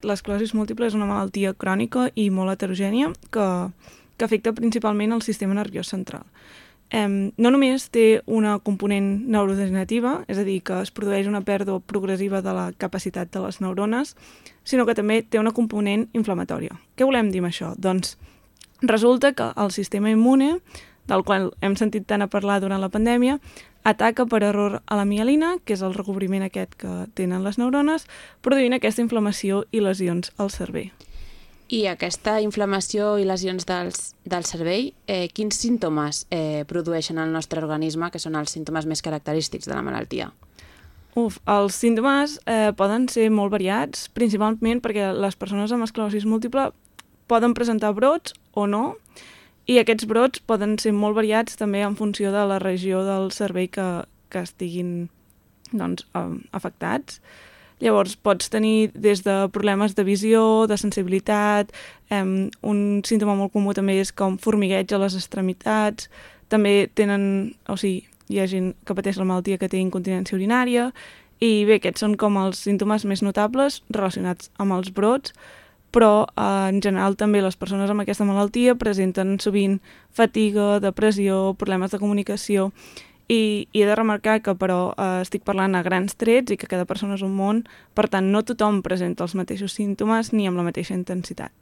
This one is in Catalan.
l'esclerosi múltiple és una malaltia crònica i molt heterogènia que afecta principalment el sistema nerviós central. No només té una component neurodegenerativa, és a dir, que es produeix una pèrdua progressiva de la capacitat de les neurones, sinó que també té una component inflamatòria. Què volem dir amb això? Doncs resulta que el sistema immune, del qual hem sentit tant a parlar durant la pandèmia, ataca per error a la mielina, que és el recobriment aquest que tenen les neurones, produint aquesta inflamació i lesions al cervell. I aquesta inflamació i lesions del cervell, quins símptomes produeixen al nostre organisme, que són els símptomes més característics de la malaltia? Els símptomes poden ser molt variats, principalment perquè les persones amb esclerosi múltiple poden presentar brots o no, i aquests brots poden ser molt variats també en funció de la regió del cervell que estiguin afectats. Llavors, pots tenir des de problemes de visió, de sensibilitat, un símptoma molt comú també és com formigueig a les extremitats, també hi ha gent que pateix la malaltia que té incontinència urinària, i bé, aquests són com els símptomes més notables relacionats amb els brots, però en general també les persones amb aquesta malaltia presenten sovint fatiga, depressió, problemes de comunicació, i he de remarcar que, però, estic parlant a grans trets i que cada persona és un món, per tant, no tothom presenta els mateixos símptomes ni amb la mateixa intensitat.